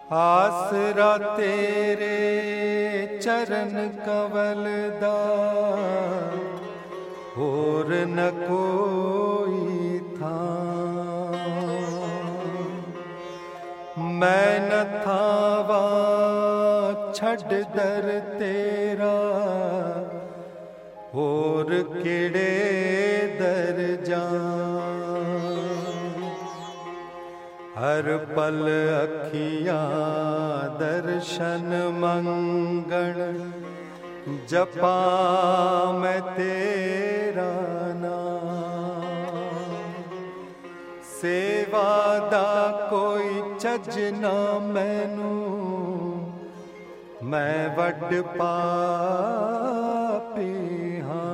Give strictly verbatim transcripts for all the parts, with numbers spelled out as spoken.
आसरा तेरे चरण कवल दा होर न कोई था। मैं न थावा छड़ दर तेरा होर केड़े दर जा। हर पल अखियाँ दर्शन मंगण जपा मैं तेरा नाम। सेवा दा कोई चज ना मैनू मैं वड पापी हाँ।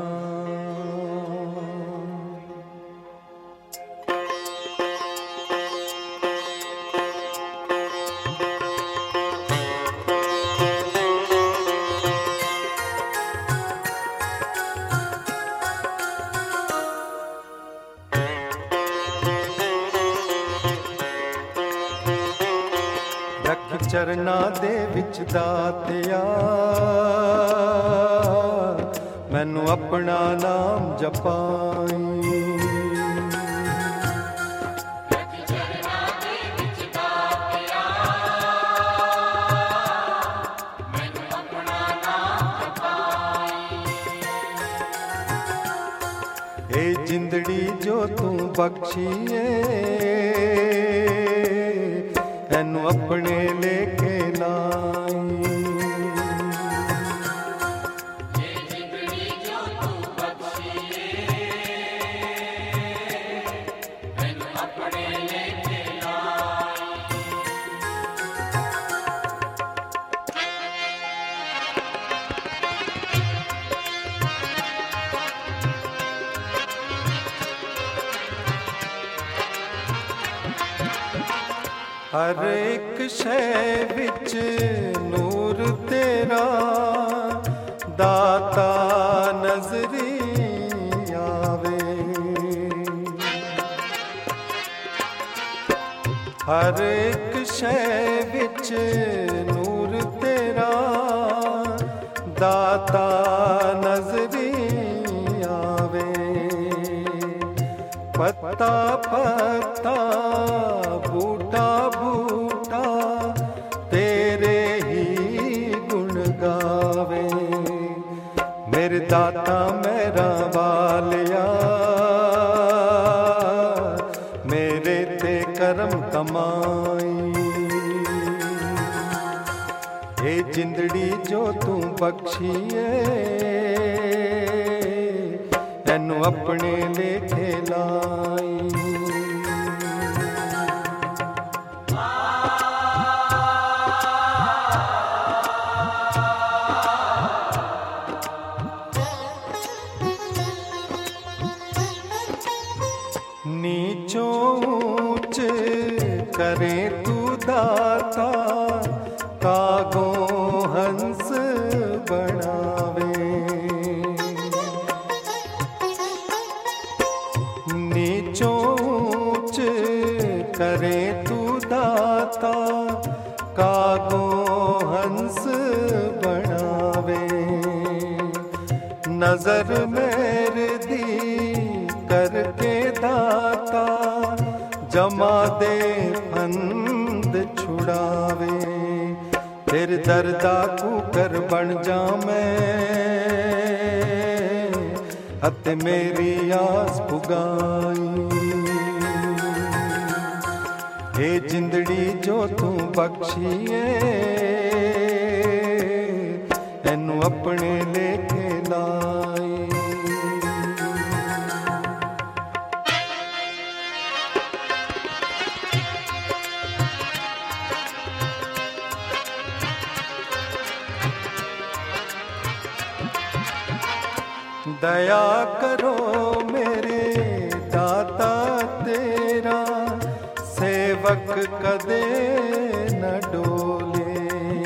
चरना दे विच दातिया मैनू अपना नाम जपाई। ए जिंदड़ी जो तू बख्शीए तैनू अपने लेके लाई। ये जिंदड़ी जो तू बख्शीए तैनू अपने लेके लाई। हर एक शै विच नूर तेरा दाता नजरी आवे। हर एक शै विच नूर तेरा दाता नजरी आवे। पत्ता पत्ता बूटा बूटा तेरे ही गुण गावे। मेरे दाता मेरा वालिया मेरे ते करम कमाई। ए जिंदड़ी जो तू बख्शीए तैनू अपने लेखे लाई। नीचो ऊंच करे तू दाता कागो हंस बनावे। नीचो ऊंच करे तू दाता कागो हंस बनावे। नजर मेरे दी करके दाता जमा दे फंद छुड़ावे। तेरे दर्दा कुकर बन जा मैं अते मेरी आस पुगाई। हे जिंदड़ी जो तू बख्शीए तैनू अपने लेके लाई। दया करो मेरे दाता तेरा सेवक कदे न डोले।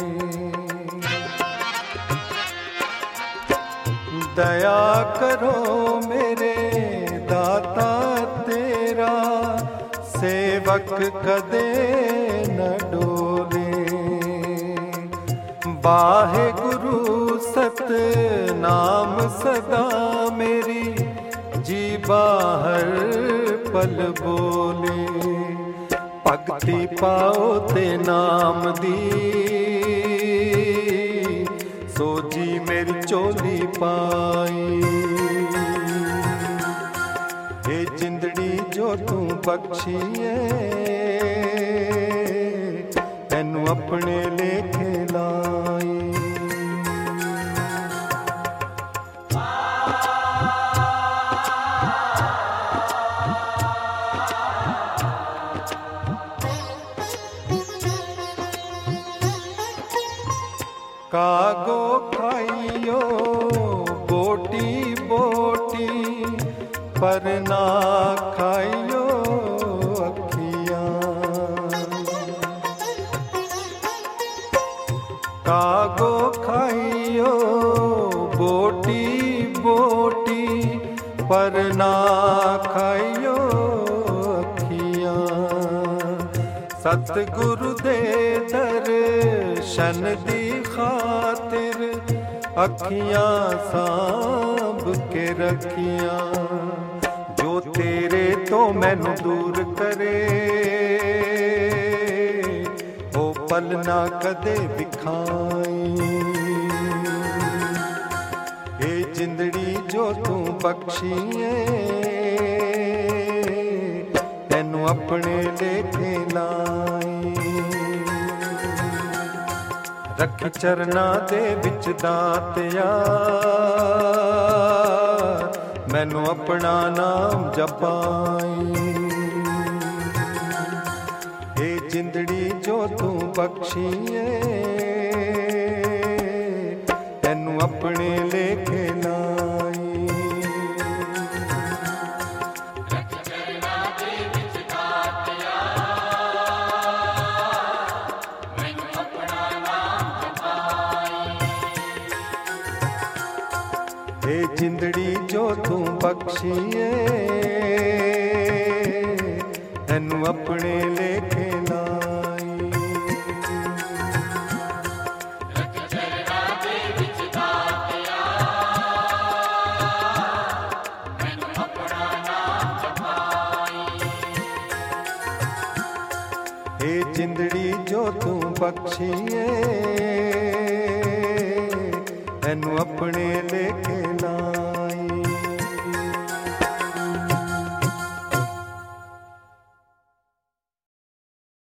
दया करो मेरे दाता तेरा सेवक कदे न डोले। वाहेगुरु सतनाम सदा मेरी जी बाहर पल बोले। भगति पाओ ते नाम दी सो जी मेरी चोली पाई। ये जिंदड़ी जो तू बख्शी है तैनू अपने लेखे लाई। कागो खाइयो बोटी बोटी पर ना खाइयो अखियाँ। कागो खाइयो बोटी बोटी पर ना खाइयो अखियाँ। सतगुरु दे दर्शन दी खातिर अखियाँ सांभ के रखियाँ। जो तेरे तो मैनू दूर करे ओ पल ना कदे विखाई। ये जिंदड़ी जो तू बख्शी है तैनू अपने लेखे लाई। रख चरना दे विच दातिया मैनू अपना नाम जपाई। ये जिंदड़ी जो तू बख्शी है तैनू अपने लेखे लाई। ये जिंदड़ी जो तू बख्शी है तैनू अपने लेखे लाई। ये जिंदड़ी जो तू बख्शी है तैनू अपने लेखे लाई।